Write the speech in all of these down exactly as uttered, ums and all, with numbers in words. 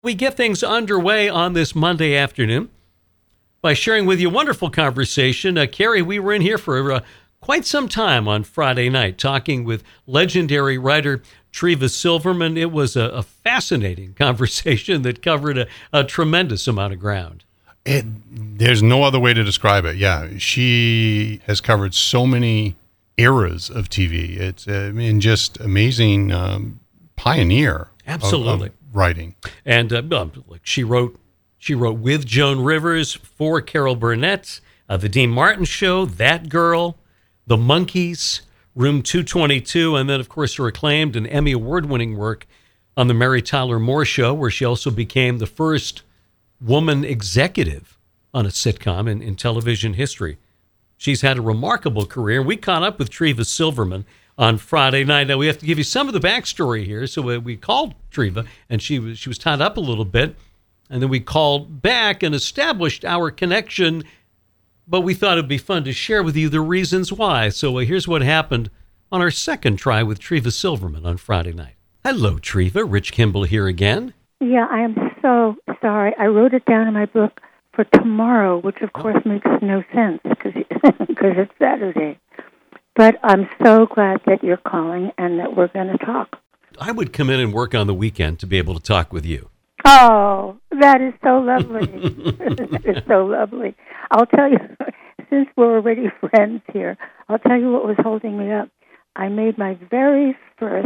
We get things underway on this Monday afternoon by sharing with you a wonderful conversation. Uh, Carrie, we were in here for uh, quite some time on Friday night talking with legendary writer Treva Silverman. It was a, a fascinating conversation that covered a, a tremendous amount of ground. It, there's no other way to describe it. Yeah, she has covered so many eras of T V. It's uh, I mean, just amazing um, pioneer. Absolutely. Of, of writing. And uh, like she wrote, she wrote with Joan Rivers, for Carol Burnett, uh, The Dean Martin Show, That Girl, The Monkees, Room two twenty-two, and then, of course, her acclaimed and Emmy Award-winning work on The Mary Tyler Moore Show, where she also became the first woman executive on a sitcom in, in television history. She's had a remarkable career. We caught up with Treva Silverman on Friday night. Now, we have to give you some of the backstory here. So we, we called Treva, and she was she was tied up a little bit. And then we called back and established our connection. But we thought it'd be fun to share with you the reasons why. So uh, here's what happened on our second try with Treva Silverman on Friday night. Hello, Treva. Rich Kimball here again. Yeah, I am so sorry. I wrote it down in my book for tomorrow, which, of course, oh. makes no sense because it's Saturday. But I'm so glad that you're calling and that we're going to talk. I would come in and work on the weekend to be able to talk with you. Oh, that is so lovely. That is so lovely. I'll tell you, since we're already friends here, I'll tell you what was holding me up. I made my very first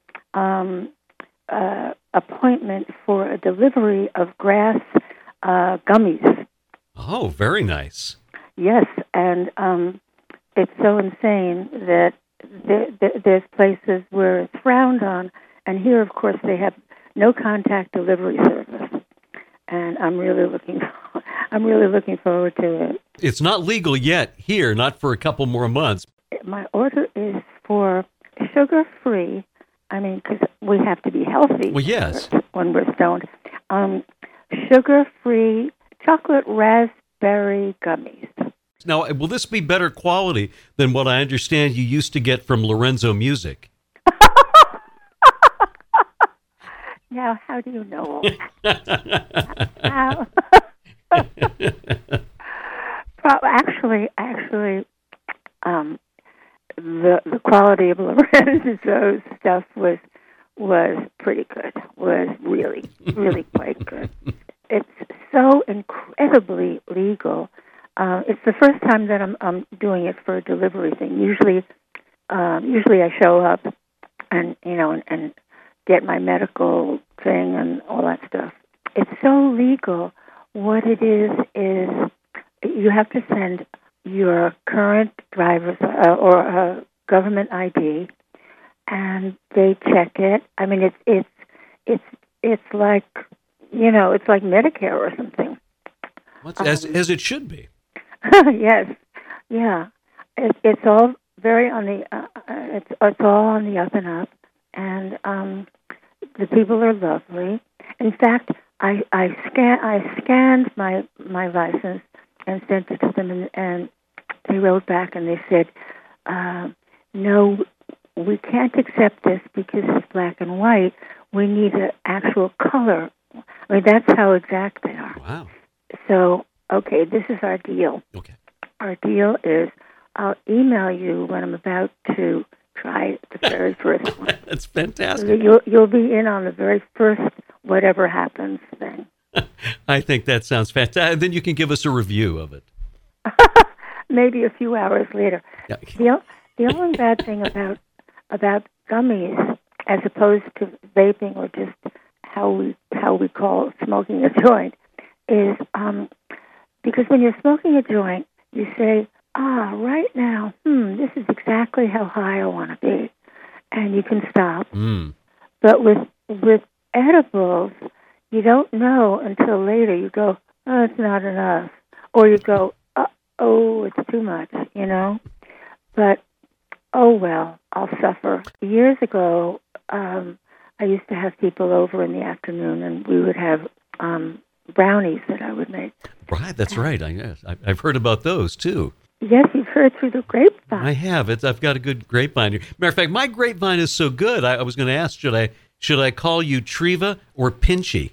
um, uh, appointment for a delivery of grass uh, gummies. Oh, very nice. Yes, and um, it's so insane that there, there, there's places where it's frowned on, and here, of course, they have no contact delivery service, and I'm really looking, I'm really looking forward to it. It's not legal yet here, not for a couple more months. My order is for sugar-free. I mean, because we have to be healthy. Well, yes, when we're stoned. Um, sugar-free chocolate raspberry gummies. Now, will this be better quality than what I understand you used to get from Lorenzo Music? Now, how do you know? how? actually, actually, um, the the quality of Lorenzo's stuff was was pretty good. Was really, really quite good. It's so incredibly legal. Uh, it's the first time that I'm, I'm doing it for a delivery thing. Usually, um, usually I show up and you know and, and get my medical thing and all that stuff. It's so legal. What it is is you have to send your current driver's uh, or a government I D, and they check it. I mean, it's it's it's it's like you know, it's like Medicare or something. What's, um, as as it should be. Yes, yeah. It, it's all very on the. Uh, it's it's all on the up and up, and um, the people are lovely. In fact, I I scan I scanned my my license and sent it to them, and, and they wrote back and they said, uh, "No, we can't accept this because it's black and white. We need an actual color." I mean, that's how exact they are. Wow. So, okay, this is our deal. Okay. Our deal is I'll email you when I'm about to try the very first one. That's fantastic. So you'll, you'll be in on the very first whatever happens thing. I think that sounds fantastic. Then you can give us a review of it. Maybe a few hours later. Yeah. The, the only bad thing about about gummies, as opposed to vaping or just how we how we call smoking a joint, is um, because when you're smoking a joint, you say, ah, right now, hmm, this is exactly how high I want to be, and you can stop. Mm. But with with edibles, you don't know until later. You go, oh, it's not enough, or you go, uh, oh, it's too much, you know. But oh well, I'll suffer. Years ago, um, I used to have people over in the afternoon, and we would have um, brownies that I would make. Right, that's right. I guess I've heard about those too. Yes, you've heard through the grapevine. I have. It's, I've got a good grapevine here. Matter of fact, my grapevine is so good. I, I was going to ask, should I should I call you Treva or Pinchy?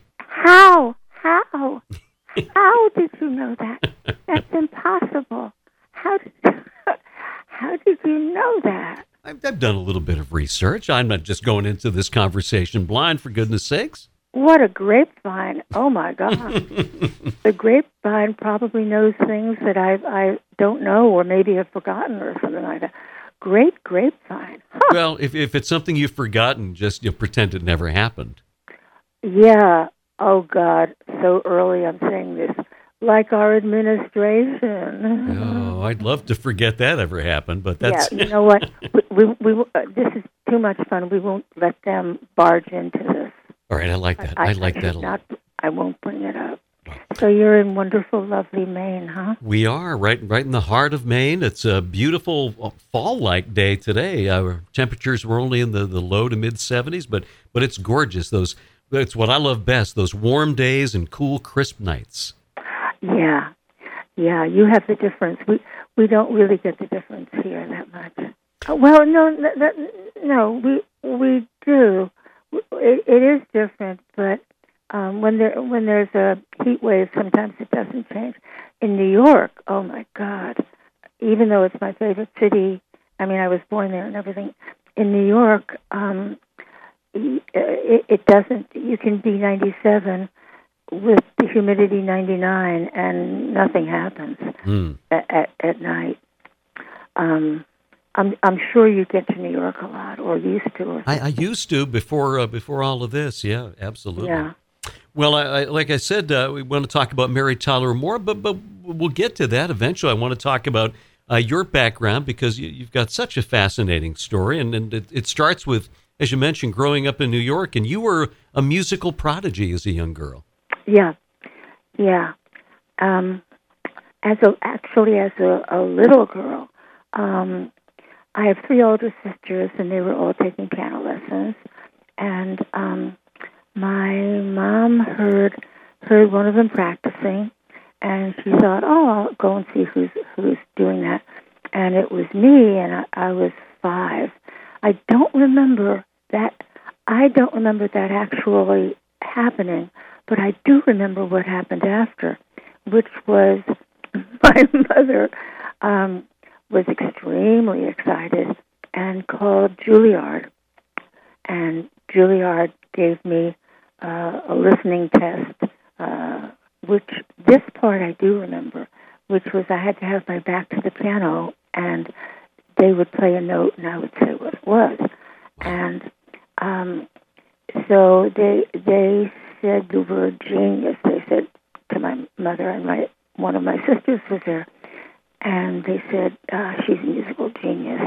How? How? How did you know that? That's impossible. How did how did you know that? I've, I've done a little bit of research. I'm not just going into this conversation blind, for goodness sakes. What a grapevine. Oh, my God. The grapevine probably knows things that I I don't know or maybe have forgotten or something like that. Great grapevine. Huh. Well, if if it's something you've forgotten, just you know, pretend it never happened. Yeah. Oh, God. So early I'm saying this. Like our administration. Oh, I'd love to forget that ever happened, but that's... Yeah, you know what? We, we, we uh, This is too much fun. We won't let them barge into this. All right, I like that. I, I like I that a lot. Not, I won't bring it up. So you're in wonderful, lovely Maine, huh? We are right, right in the heart of Maine. It's a beautiful fall-like day today. Our temperatures were only in the, the low to mid seventies, but but it's gorgeous. Those it's what I love best. Those warm days and cool, crisp nights. Yeah, yeah. You have the difference. We we don't really get the difference here that much. Uh, Well, no, n- n- no. We we do. It, it is different, but um, when there when there's a heat wave, sometimes it doesn't change. In New York, oh my God! Even though it's my favorite city, I mean, I was born there and everything. In New York, um, it, it doesn't. You can be ninety-seven with the humidity ninety-nine, and nothing happens Mm. at, at, at night. Um, I'm I'm sure you get to New York a lot, or used to. Or I, I used to before uh, before all of this. Yeah, absolutely. yeah. Well, I, I, like I said, uh, we want to talk about Mary Tyler Moore, but but we'll get to that eventually. I want to talk about uh, your background because you, you've got such a fascinating story, and, and it, it starts with, as you mentioned, growing up in New York, and you were a musical prodigy as a young girl. Yeah, yeah. Um, as a actually as a, a little girl, um, I have three older sisters, and they were all taking piano lessons. And um, my mom heard heard one of them practicing, and she thought, "Oh, I'll go and see who's who's doing that." And it was me, and I, I was five. I don't remember that. I don't remember that actually happening. But I do remember what happened after, which was my mother um, was extremely excited and called Juilliard. And Juilliard gave me uh, a listening test, uh, which this part I do remember, which was I had to have my back to the piano, and they would play a note, and I would say what it was. And um, so they they said the word genius. They said to my mother, and my one of my sisters was there, and they said uh, she's a musical genius.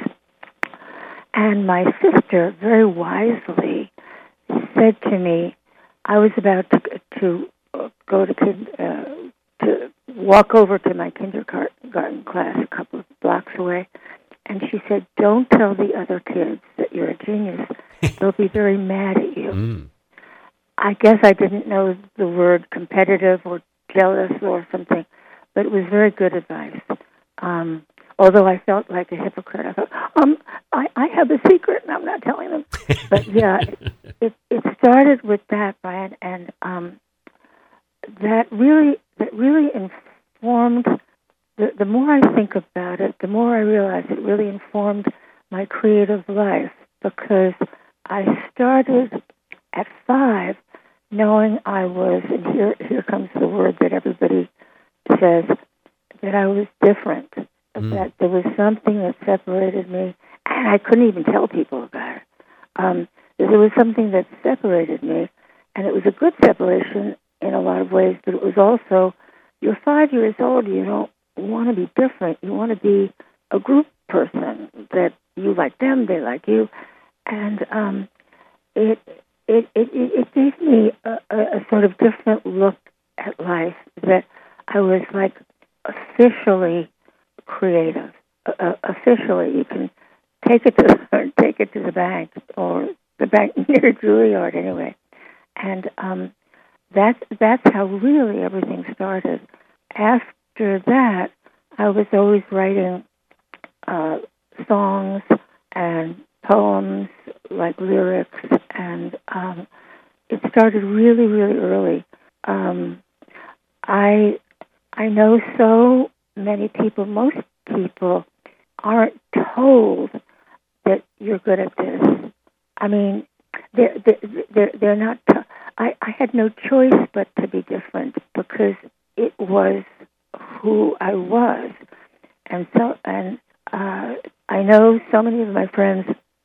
And my sister very wisely said to me, I was about to to go to kid, uh, to walk over to my kindergarten class a couple of blocks away, and she said, "Don't tell the other kids that you're a genius. They'll be very mad at you." Mm. I guess I didn't know the word competitive or jealous or something, but it was very good advice. Um, although I felt like a hypocrite. I thought, um, I, I have a secret and I'm not telling them. But yeah, it, it, it started with that, Brian, and um, that really that really informed. The, the more I think about it, the more I realize it really informed my creative life, because I started at five knowing I was, and here here comes the word that everybody says, that I was different, mm. that there was something that separated me, and I couldn't even tell people about it. Um, there was something that separated me, and it was a good separation in a lot of ways, but it was also, you're five years old, you don't want to be different. You want to be a group person, that you like them, they like you, and um, it, it it it gave me a, a sort of different look at life, that I was like officially creative. Uh, officially, you can take it to take it to the bank, or the bank near Juilliard anyway, and um, that's that's how really everything started. After that, I was always writing uh, songs and poems, like lyrics, and um, it started really, really early. um, I I know so many people. Most people aren't told that you're good at this. I mean, they're they're they're, they're not. T- I I had no choice but to be different because it was who I was, and so and uh, I know so many of my friends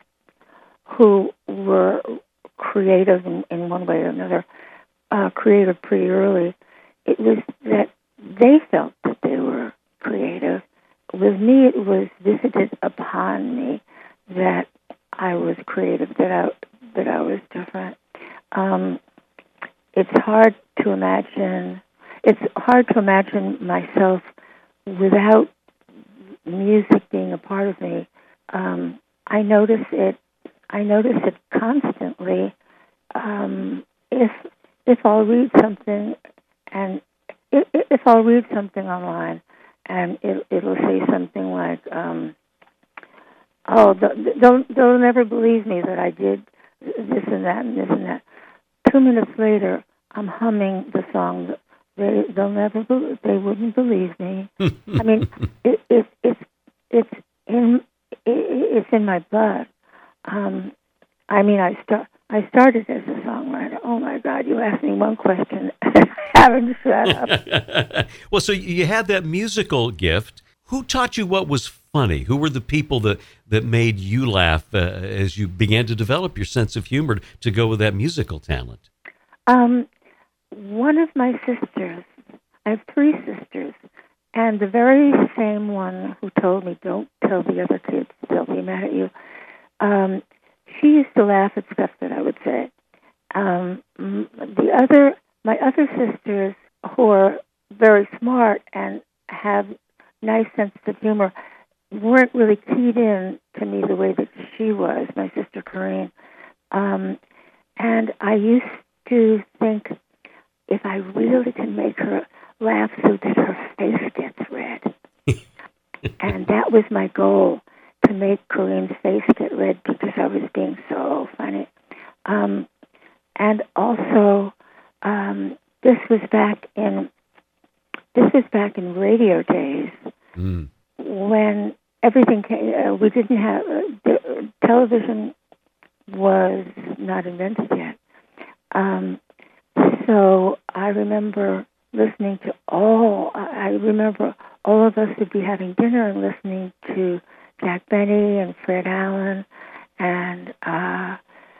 who were creative in, in one way or another, uh, creative pretty early. It was that they felt that they were creative. With me, it was visited upon me that I was creative, that I that I was different. Um, it's hard to imagine. It's hard to imagine myself without music being a part of me. Um, I notice it. I notice it constantly. Um, if if I'll read something, and if, if I'll read something online, and it, it'll say something like, um, "Oh, they'll they'll never believe me that I did this and that and this and that." Two minutes later, I'm humming the song. They they'll never be, they wouldn't believe me. I mean, it, it it's it's in it, it's in my blood. Um, I mean, I start. I started as a songwriter. Oh my God! You asked me one question, and I haven't shut up. Well, so you had that musical gift. Who taught you what was funny? Who were the people that, that made you laugh uh, as you began to develop your sense of humor to go with that musical talent? Um, one of my sisters. I have three sisters, and the very same one who told me, "Don't tell the other kids; they'll be mad at you." Um, she used to laugh at stuff that I would say. Um, the other, my other sisters, who are very smart and have nice sense of humor, weren't really keyed in to me the way that she was, my sister Corinne. Um, and I used to think, if I really can make her laugh so that her face gets red. And that was my goal, to make Corinne's face get red because I was being so funny. Um, and also, um, this was back in this was back in radio days mm. when everything came. Uh, we didn't have uh, the, television was not invented yet. Um, so I remember listening to all. I remember all of us would be having dinner and listening to Jack Benny and Fred Allen, and uh,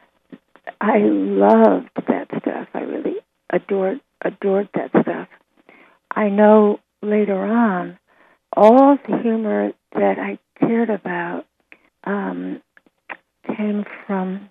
I loved that stuff. I really adored adored that stuff. I know later on, all the humor that I cared about um, came from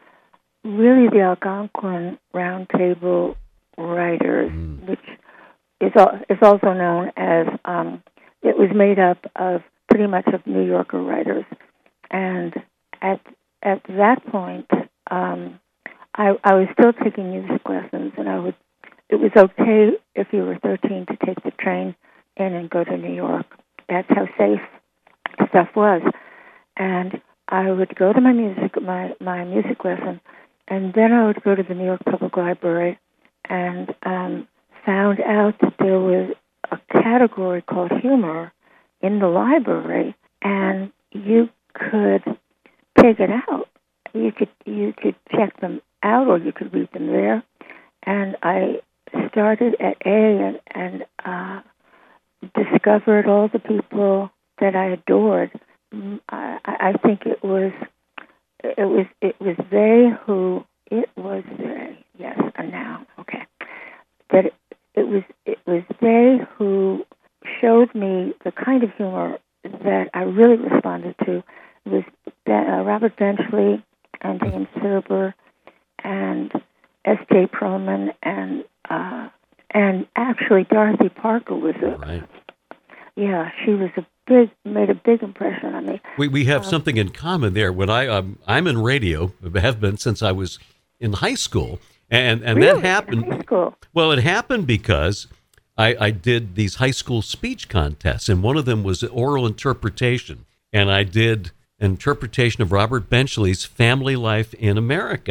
really the Algonquin Round Table writers, mm. which is al- is also known as um, it was made up of pretty much of New Yorker writers, and at at that point, um, I, I was still taking music lessons, and I would. It was okay if you were thirteen to take the train in and go to New York. That's how safe stuff was, and I would go to my music my my music lesson, and then I would go to the New York Public Library, and um, found out that there was a category called humor in the library, and you could take it out. You could you could check them out, or you could read them there. And I started at A and, and uh, discovered all the people that I adored. I, I think it was it was it was they who it was they yes and now okay that it, it was it was they who showed me the kind of humor that I really responded to. It was uh, Robert Benchley and James Thurber and S J Perlman and uh, and actually Dorothy Parker was a right. yeah she was a big made a big impression on me. We we have um, something in common there. When I um, I'm in radio, have been since I was in high school, and and really? that happened. In high school? Well, it happened because I, I did these high school speech contests, and one of them was oral interpretation, and I did an interpretation of Robert Benchley's Family Life in America.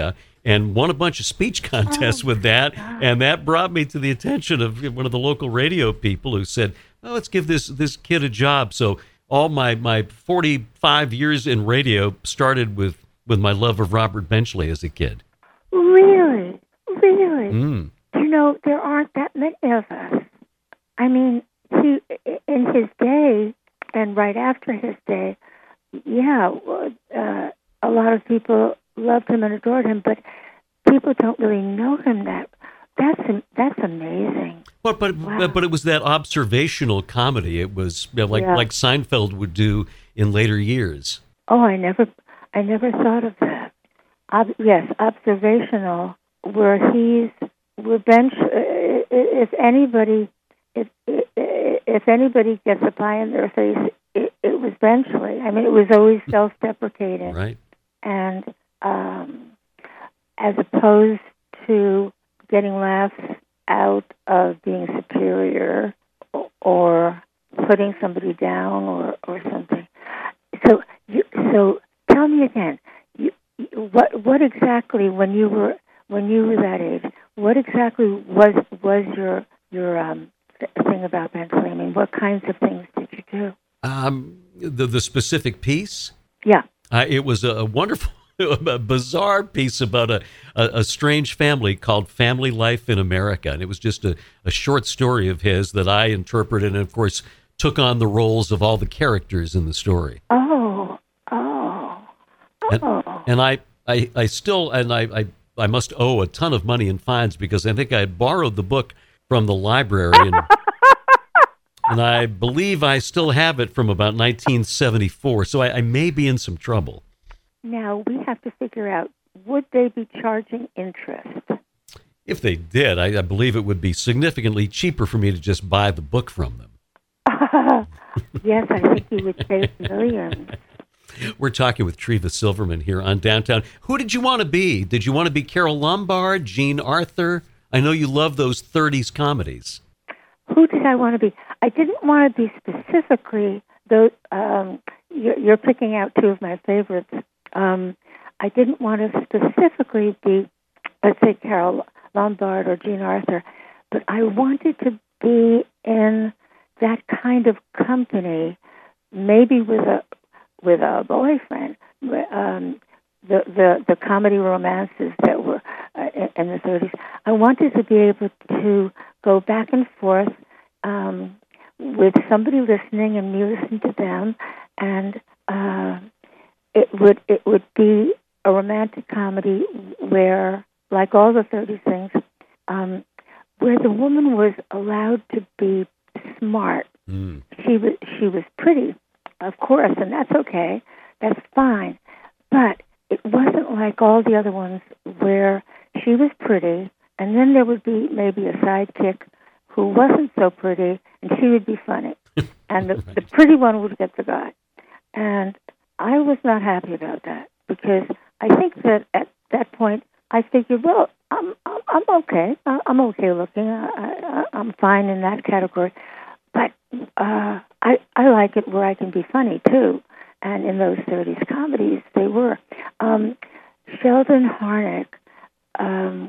and won a bunch of speech contests Oh, with that. God. And that brought me to the attention of one of the local radio people who said, well, let's give this this kid a job. So all my, my forty-five years in radio started with, with my love of Robert Benchley as a kid. Really? Really? Mm. You know, there aren't that many of us. I mean, he, in his day, and right after his day, yeah, uh, a lot of people loved him and adored him, but people don't really know him that. That's that's amazing. But but Wow. but it was that observational comedy. It was, you know, like Yeah. like Seinfeld would do in later years. Oh, I never, I never thought of that. Ob- yes, observational, where he's, where bench. If anybody, if if anybody gets a pie in their face, it, it was Benchley. I mean, it was always self-deprecating, Right. and um, as opposed to getting laughs out of being superior or, or putting somebody down or, or something. So, you, so tell me again, you, what what exactly when you were when you were that age? What exactly was was your your um, thing about Benchley? I mean, what kinds of things did you do? Um, the the specific piece. Yeah. Uh, it was a wonderful, a bizarre piece about a, a, a strange family called Family Life in America. And it was just a, a short story of his that I interpreted and, of course, took on the roles of all the characters in the story. Oh. Oh. And, Oh. and I, I, I still, and I, I, I must owe a ton of money in fines because I think I had borrowed the book from the library. And, and I believe I still have it from about nineteen seventy-four. So I, I may be in some trouble. Now we have to figure out, would they be charging interest? If they did, I, I believe it would be significantly cheaper for me to just buy the book from them. Yes, I think you would save millions. We're talking with Treva Silverman here on Downtown. Who did you want to be? Did you want to be Carole Lombard, Jean Arthur? I know you love those thirties comedies. Who did I want to be? I didn't want to be specifically those. Um, you're, you're picking out two of my favorites. Um, I didn't want to specifically be, let's say, Carole Lombard or Jean Arthur, but I wanted to be in that kind of company, maybe with a with a boyfriend. Um, the the the comedy romances that were uh, in the thirties. I wanted to be able to go back and forth um, with somebody listening and me listening to them, and uh, it would it would be a romantic comedy where, like all the thirties things, um, where the woman was allowed to be smart. Mm. She was she was pretty, of course, and that's okay. That's fine, but it wasn't like all the other ones where she was pretty, and then there would be maybe a sidekick who wasn't so pretty, and she would be funny, and the, Right. the pretty one would get the guy. And I was not happy about that because I think that at that point I figured, well, I'm I'm, I'm okay. I- I'm okay looking. I, I, I'm fine in that category, but uh, I I like it where I can be funny too. And in those thirties comedies, they were. Um, Sheldon Harnick, um,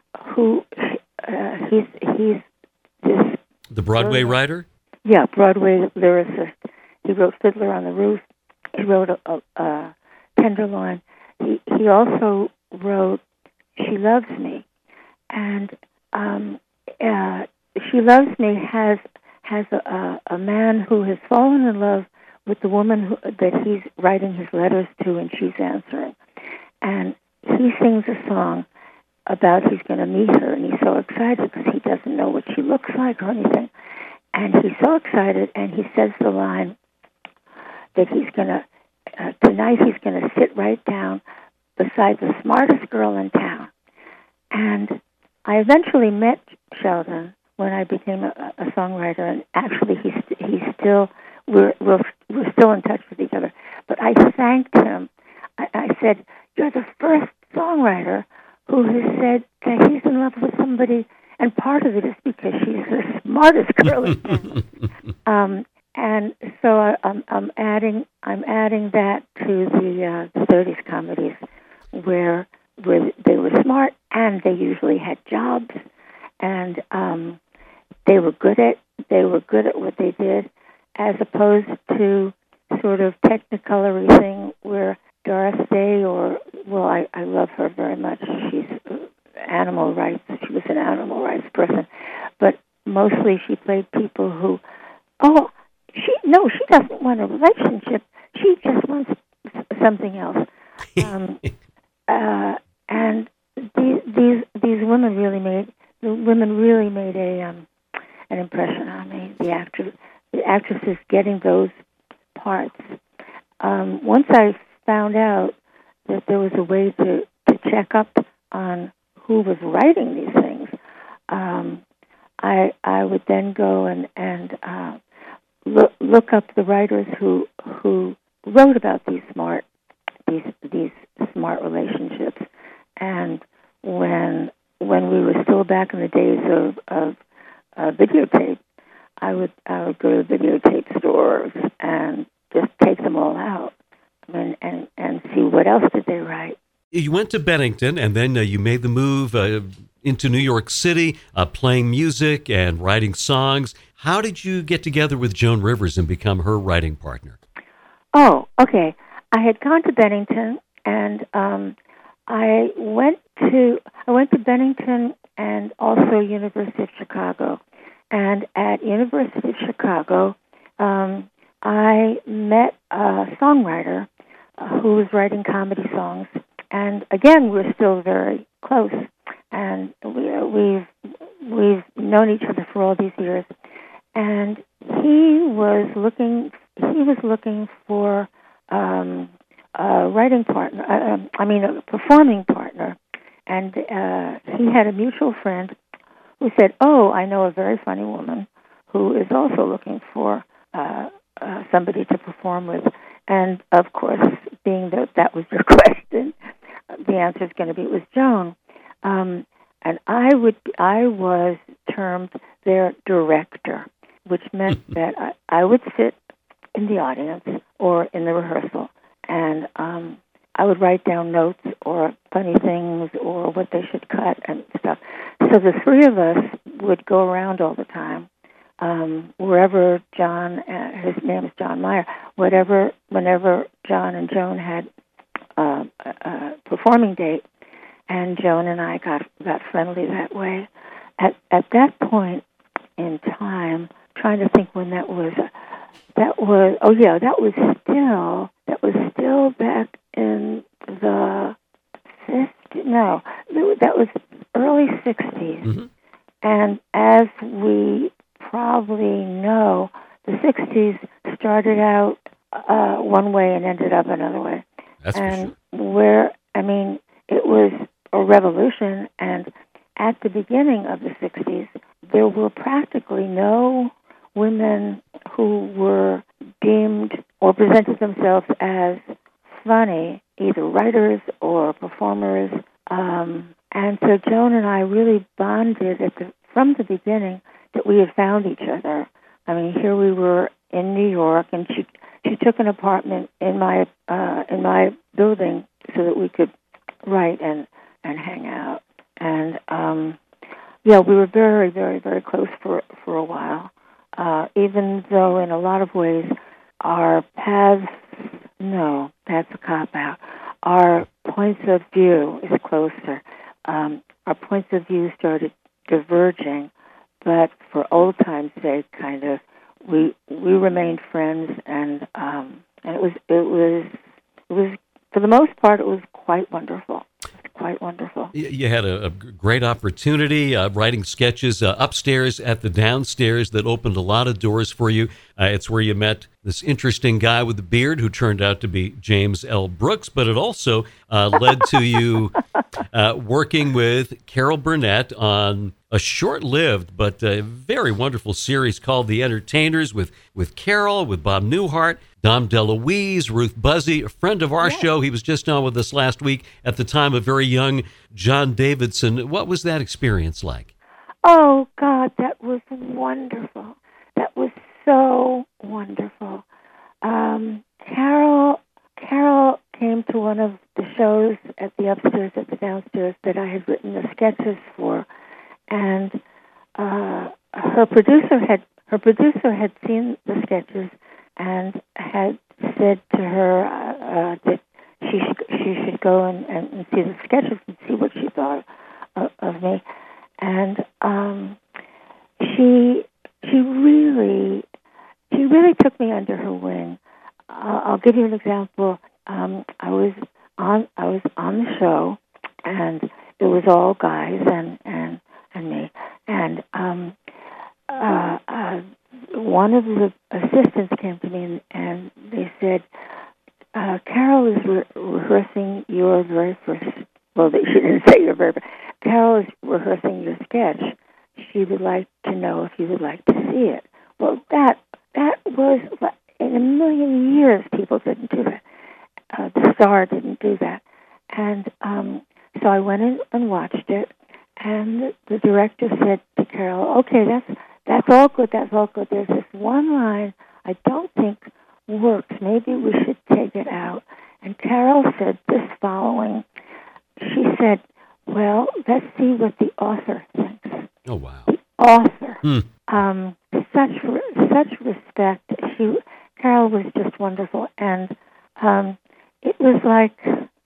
who uh, he's he's this The Broadway Brilliant. writer? yeah Broadway lyricist. He wrote Fiddler on the Roof. He wrote a, a, a Tenderloin. He he also wrote She Loves Me, and um, uh, She Loves Me has has a, a, a man who has fallen in love with the woman who, that he's writing his letters to, and she's answering. And he sings a song about he's going to meet her, and he's so excited because he doesn't know what she looks like or anything. And he's so excited, and he says the line that he's going to, uh, tonight he's going to sit right down beside the smartest girl in town. And I eventually met Sheldon when I became a, a songwriter, and actually he's, he's still, we're, we're, we're still in touch with each other. But I thanked him. I, I said, you're the first songwriter who has said that he's in love with somebody, and part of it is because she's the smartest girl in town. um, and so I, I'm, I'm adding I'm adding that to the uh, the thirties comedies, where were they were smart, and they usually had jobs, and um, they were good at they were good at what they did, as opposed to sort of technicolory thing where Doris Day, or well, I, I love her very much. She's animal rights. She was an animal rights person, but mostly she played people who, oh, she no, she doesn't want a relationship. She just wants something else. Um, uh, and these these these women really made the women really made a um, an impression on me. The actors, the actresses getting those parts. Um, once I found out that there was a way to, to check up on who was writing these things, um, I I would then go and and uh, look look up the writers who who wrote about these smart these these smart relationships. And when when we were still back in the days of of uh, videotape, I would I would go to the videotape stores and just take them all out and and, and see what else did they write. You went to Bennington, and then uh, you made the move uh, into New York City, uh, playing music and writing songs. How did you get together with Joan Rivers and become her writing partner? Oh, okay. I had gone to Bennington, and um, I went to I went to Bennington and also University of Chicago. And at University of Chicago, um, I met a songwriter uh, who was writing comedy songs. And again, we're still very close, and we, we've we've known each other for all these years. And he was looking he was looking for um, a writing partner. Uh, um, I mean, a performing partner. And uh, he had a mutual friend who said, "Oh, I know a very funny woman who is also looking for uh, uh, somebody to perform with." And of course, being that that was your question, the answer is going to be it was Joan. Um, and I would I was termed their director, which meant that I, I would sit in the audience or in the rehearsal, and um, I would write down notes or funny things or what they should cut and stuff. So the three of us would go around all the time, um, wherever John, uh, his name is John Meyer, whatever, whenever John and Joan had uh, a, a performing date, and Joan and I got got friendly that way. At at that point in time, trying to think when that was, uh, that was oh yeah, that was still that was still back in the fifties. No, that was early sixties. Mm-hmm. And as we probably know, the sixties started out uh, one way and ended up another way. That's and for sure. Where, I mean, it was a revolution, and at the beginning of the sixties, there were practically no women who were deemed or presented themselves as funny, either writers or performers. Um, and so Joan and I really bonded at the, from the beginning that we had found each other. I mean, here we were in New York, and she she took an apartment in my uh, in my building so that we could write and, and hang out. And um, yeah, we were very, very, very close for for a while. Uh, even though in a lot of ways our paths, no, that's a cop-out. Our points of view is closer. Um, our points of view started diverging, but for old time's sake, kind of, we we remained friends, and um, and it was it was it was for the most part it was quite wonderful. Quite wonderful. You had a, a great opportunity uh, writing sketches uh, upstairs at the downstairs that opened a lot of doors for you. Uh, it's where you met this interesting guy with the beard who turned out to be James L. Brooks, but it also uh, led to you uh, working with Carol Burnett on a short-lived but uh, very wonderful series called The Entertainers with, with Carol, with Bob Newhart, Dom DeLuise, Ruth Buzzy, a friend of our yes. show. He was just on with us last week, at the time a very young John Davidson. What was that experience like? Oh, God, that was wonderful. That was so wonderful. Um, Carol, Carol came to one of the shows at the upstairs, at the downstairs her producer had her producer had seen the sketches and had said to her uh, uh, that she should, she should go and, and, and see the sketches and see what she thought of, of me. And um, she she really she really took me under her wing. Uh, I'll give you an example. Um, I was on I was on the show, and it was all guys and and, and me. And um, uh, uh, one of the assistants came to me and, and they said, uh, Carol is re- rehearsing your very first, well, they, she didn't say your very first, Carol is rehearsing your sketch. She would like to know if you would like to see it. Well, that that was, in a million years, people didn't do that. Uh, the Star didn't do that. And um, so I went in and watched it, and the director said to Carol, okay, that's that's all good, that's all good. There's this one line I don't think works. Maybe we should take it out. And Carol said this following. She said, well, let's see what the author thinks. Oh, wow. The author. Hmm. Um, such such respect. She Carol was just wonderful. And um, it was like,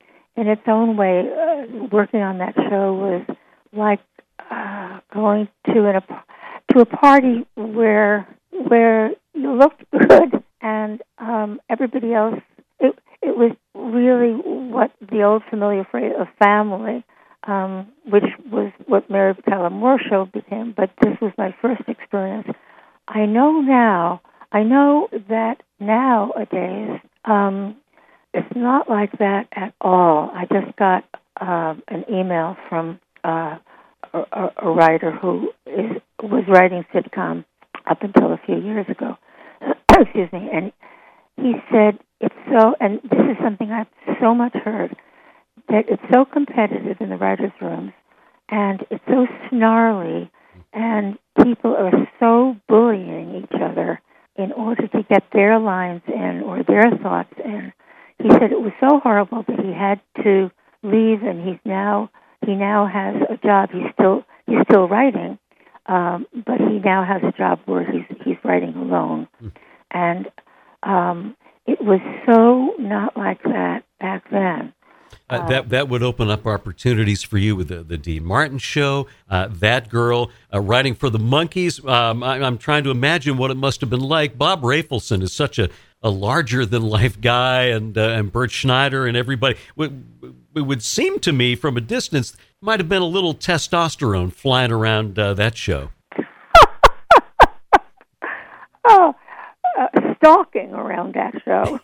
in its own way, uh, working on that show was like uh, going to an to a party where where you looked good and um, everybody else. It it was really what the old familiar phrase of family, um, which was what Mary Tyler Moore show became. But this was my first experience. I know now. I know that nowadays. Um, It's not like that at all. I just got uh, an email from uh, a, a writer who is, was writing sitcom up until a few years ago. Excuse me. And he said it's so, and this is something I've so much heard, that it's so competitive in the writers' rooms, and it's so snarly, and people are so bullying each other in order to get their lines in or their thoughts in. He said it was so horrible that he had to leave, and he's now he now has a job. He's still he's still writing, um, but he now has a job where he's he's writing alone, mm. and um, it was so not like that back then. Uh, that that would open up opportunities for you with the, the Dean Martin show, uh, That Girl, uh, writing for the Monkees. Um, I, I'm trying to imagine what it must have been like. Bob Rafelson is such a, a larger-than-life guy, and uh, and Bert Schneider and everybody. It, it would seem to me from a distance might have been a little testosterone flying around uh, that show. oh, uh, stalking around that show.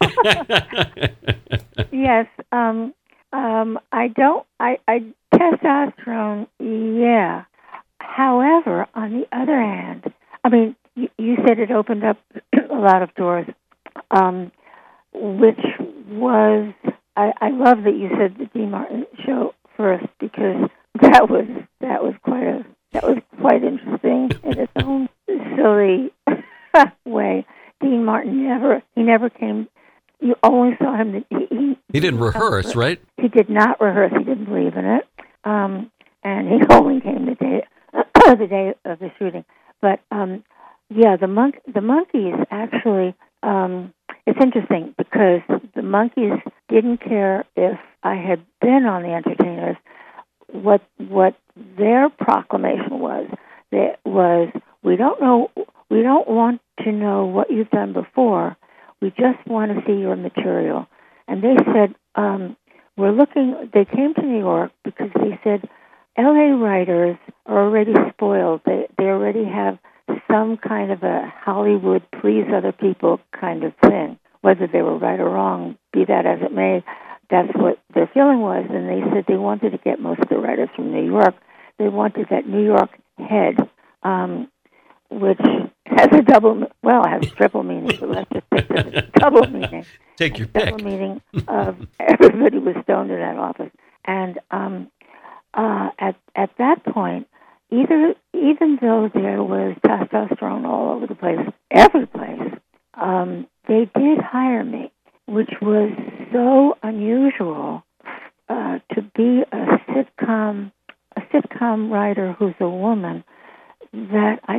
Yes. Um, Um, I don't, I, I, testosterone, yeah. However, on the other hand, I mean, you, you said it opened up a lot of doors, um, which was, I, I love that you said the Dean Martin show first, because that was, that was quite a, that was quite interesting in its own silly way. Dean Martin never, he never came. You only saw him. He, he, he didn't rehearse, right? He did not rehearse. He didn't believe in it, um, and he only came the day, the day of the shooting. But um, yeah, the monk, the Monkees actually. Um, it's interesting because the Monkees didn't care if I had been on The Entertainers. What what their proclamation was that was we don't know. We don't want to know what you've done before. We just want to see your material. And they said, um, we're looking, they came to New York because they said, L A writers are already spoiled. They they already have some kind of a Hollywood please other people kind of thing. Whether they were right or wrong, be that as it may, that's what their feeling was. And they said they wanted to get most of the writers from New York. They wanted that New York head, um, which has a double, well, it has a triple meaning, but let's just take the double meaning. Take your double pick. meaning of everybody was stoned in that office. And um, uh, at at that point, either even though there was testosterone all over the place, every place, um, they did hire me, which was so unusual uh, to be a sitcom, a sitcom writer who's a woman, that I got a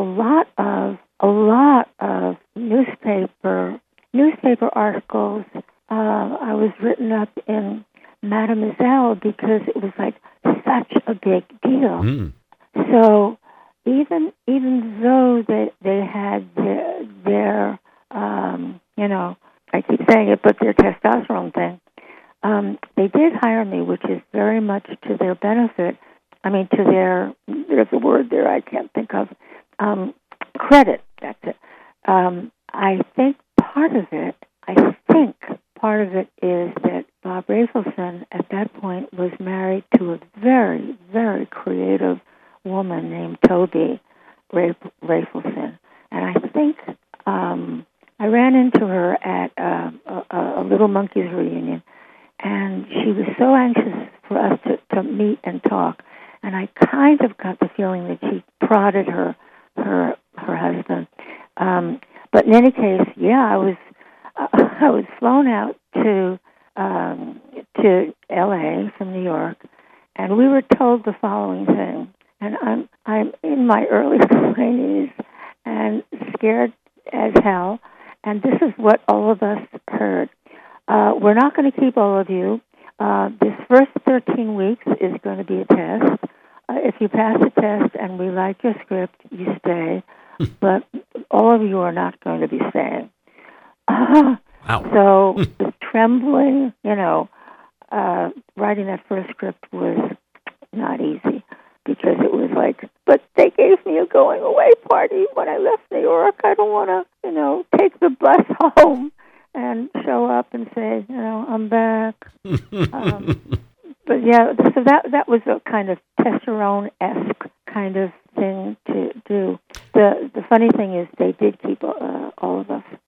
lot of a lot of newspaper newspaper articles. Uh, I was written up in Mademoiselle because it was like such a big deal. Mm. So even even though they they had their, their um, you know, I keep saying it, but their testosterone thing, um, they did hire me, which is very much to their benefit. I mean, to their, there's a word there I can't think of, um, credit, that's it. Um, I think part of it, I think part of it is that Bob Rafelson at that point was married to a very, very creative woman named Toby Rafelson. And I think um, I ran into her at uh, a, a Little Monkeys reunion, and she was so anxious for us to, to meet and talk. And I kind of got the feeling that she prodded her her her husband. Um, but in any case, yeah, I was uh, I was flown out to um, to L A from New York, and we were told the following thing. And I'm I'm in my early twenties and scared as hell. And this is what all of us heard: uh, we're not going to keep all of you. Uh, this first thirteen weeks is going to be a test. Uh, if you pass the test and we like your script, you stay. But all of you are not going to be staying. Uh, wow. So with trembling, you know, uh, writing that first script was not easy because it was like, but they gave me a going away party when I left New York. I don't want to, you know, take the bus home and show up and say, you know, I'm back. um, but yeah, so that that was a kind of testosterone-esque kind of thing to do. The the funny thing is they did keep uh, all of us.